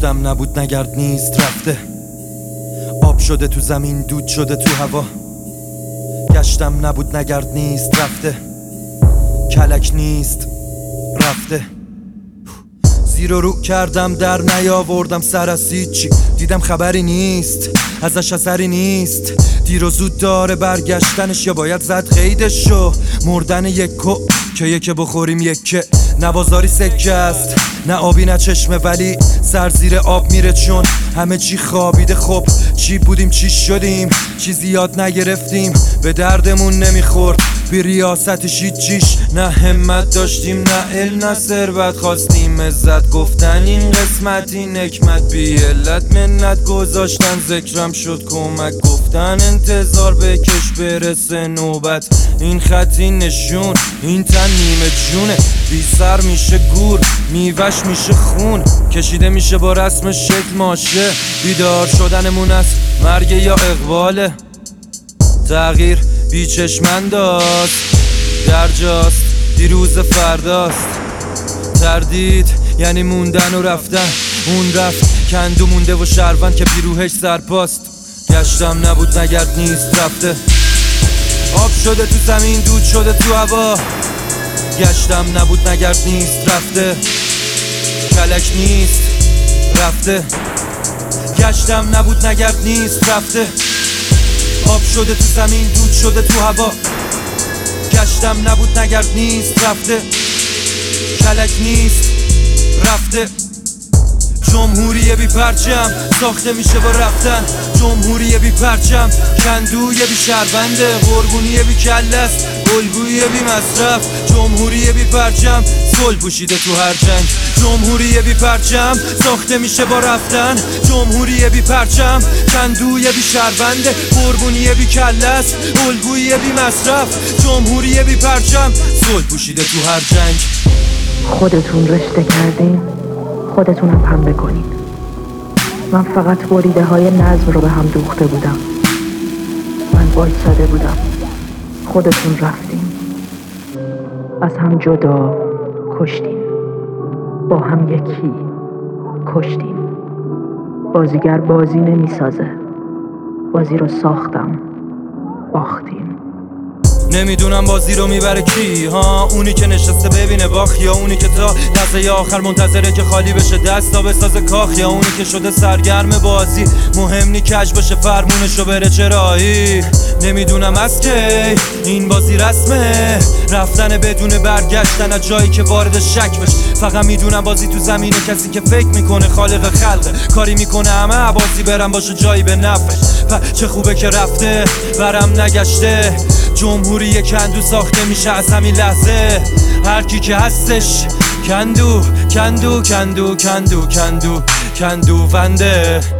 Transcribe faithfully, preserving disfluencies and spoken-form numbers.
گشتم نبود نگرد نیست رفته، آب شده تو زمین دود شده تو هوا. گشتم نبود نگرد نیست رفته، کلک نیست رفته. زیر و رو کردم در نیاوردم سر از هیچی، دیدم خبری نیست ازش اثری نیست. دیر و زود داره برگشتنش یا باید زد قیدشو. مردن یکو که یکه بخوریم یکه، نه بازاری سکه است نه آبی نه چشمه، ولی سر زیر آب میره چون همه چی خوابیده. خب چی بودیم چی شدیم، چیزی یاد نگرفتیم، به دردمون نمیخورد بی ریاستش هیچیش. نه همت داشتیم نه علم نه ثروت، خواستیم عزت گفتن این قسمت این حکمت. بی علت منت گذاشتن ذکرم شد کمک، گفتن انتظار بکش برسه نوبت. این خط این نشون این تن نیمه جونه، بی سر میشه گور میوش میشه خون، کشیده میشه با رسم شکل ماشه. بیدار شدنمون از مرگ یا اقباله، تغییر بیچشمنداست در جاست دیروز فرداست. تردید یعنی موندن و رفتن، اون رفت کندو مونده و شهروند که بیروهش سرپاست. گشتم نبود نگرد نیست رفته، آب شده تو زمین دود شده تو هوا. گشتم نبود نگرد نیست رفته، کلک نیست رفته. گشتم نبود نگرد نیست رفته، آب شده تو زمین دود شده تو هوا. گشتم نبود نگرد نیست رفته، کلک نیست رفته. جمهوری بی پرچم ساخته میشه با رفتن، جمهوری بی پرچم کندوی بی شهرونده، قربونی بی کلست الگوی بی مصرف. جمهوری بی پرچم صلح پوشیده تو هر جنگ، جمهوری بی پرچم ساخته میشه با رفتن، جمهوری بی پرچم کندوی بی شهرونده، قربونی بی کلست الگوی بی مصرف. جمهوری بی پرچم صلح پوشیده تو هر جنگ. خودتون رشته کردین، خودتونم پنبه کنین. من فقط بریده های نظم رو به هم دوخته بودم. من وایساده بودم، خودتون رفتین، از هم جدا کشتین، با هم یکی کشتین. بازیگر بازی نمیسازه، بازی رو ساختم باختین. نمیدونم بازی رو میبره کی، ها اونی که نشسته ببینه باخت، یا اونی که تا لحظه آخر منتظره که خالی بشه دست تا بسازه کاخ، یا اونی که شده سرگرم بازی مهم نی کج بشه فرمونشو بره چرایی. نمیدونم از کی این بازی رسمه، رفتن بدون برگشتن از جایی که وارد شک بشه. فقط میدونم بازی تو زمینه کسی که فکر میکنه خالق خلقه، کاری میکنه همه بازی برم باشه جایی به نفش. چه خوبه که رفته برم نگشته، جمهوری کندو ساخته میشه از همین لحظه. هر کی که هستش کندو کندو کندو کندو کندو کندو ونده.